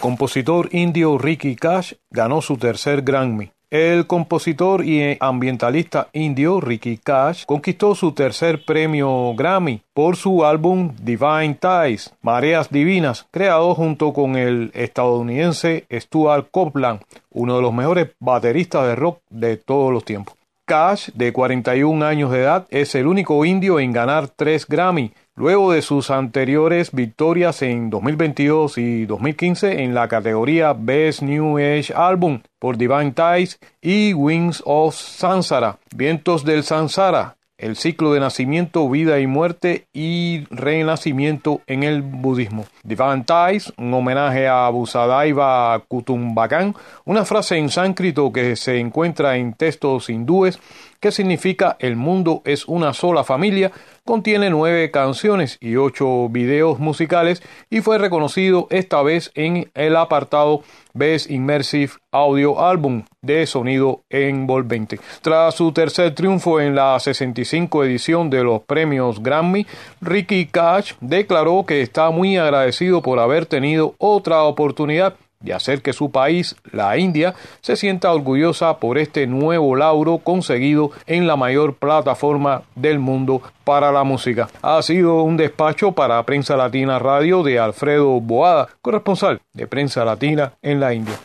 Compositor indio Ricky Cash ganó su tercer Grammy. El compositor y ambientalista indio Ricky Cash conquistó su tercer premio Grammy por su álbum Divine Tides, Mareas Divinas, creado junto con el estadounidense Stuart Copeland, uno de los mejores bateristas de rock de todos los tiempos. Cash, de 41 años de edad, es el único indio en ganar 3 Grammy, luego de sus anteriores victorias en 2022 y 2015 en la categoría Best New Age Album por Divine Tides y Wings of Sansara, Vientos del Sansara, el ciclo de nacimiento, vida y muerte y renacimiento en el budismo. Divine Tides, un homenaje a Vusudhaiva Kutumbakam, una frase en sánscrito que se encuentra en textos hindúes que significa el mundo es una sola familia, contiene 9 canciones y 8 videos musicales y fue reconocido esta vez en el apartado Best Immersive Audio Album de sonido envolvente. Tras su tercer triunfo en la 65 edición de los premios Grammy, Ricky Cash declaró que está muy agradecido por haber tenido otra oportunidad de hacer que su país, la India, se sienta orgullosa por este nuevo lauro conseguido en la mayor plataforma del mundo para la música. Ha sido un despacho para Prensa Latina Radio de Alfredo Boada, corresponsal de Prensa Latina en la India.